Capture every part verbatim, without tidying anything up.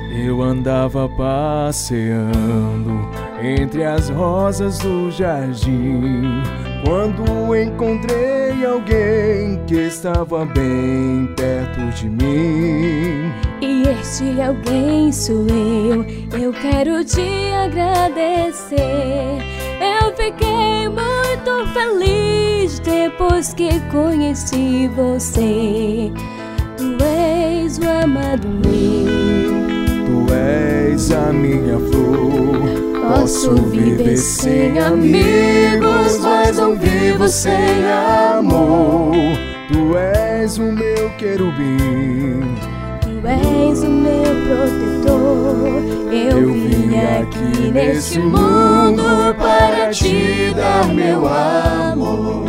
Eu andava passeando entre as rosas do jardim, quando encontrei alguém que estava bem perto de mim. E este alguém sou eu, eu quero te agradecer. Eu fiquei muito feliz depois que conheci você. Tu és o amado meu, tu és a minha flor. Posso viver sem amigos, mas não vivo sem amor. Tu és o meu querubim, tu és o meu protetor. Eu, eu vim aqui neste mundo para te dar meu amor.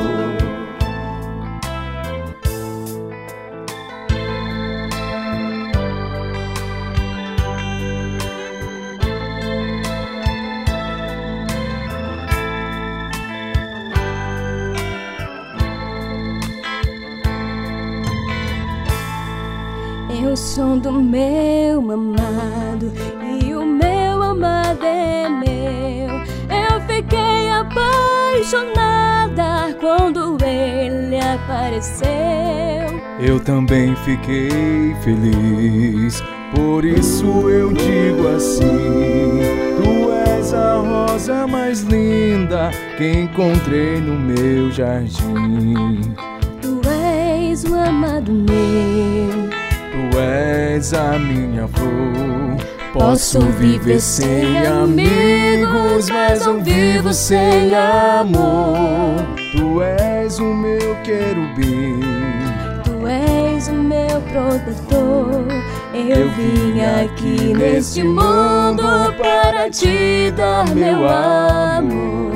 Eu sou do meu amado e o meu amado é meu. Eu fiquei apaixonada quando ele apareceu. Eu também fiquei feliz, por isso eu digo assim: tu és a rosa mais linda que encontrei no meu jardim. Tu és o amado meu, tu és a minha flor. Posso viver sem amigos, mas não vivo sem amor. Tu és o meu querubim, tu és o meu protetor. Eu vim aqui neste mundo para te dar meu amor.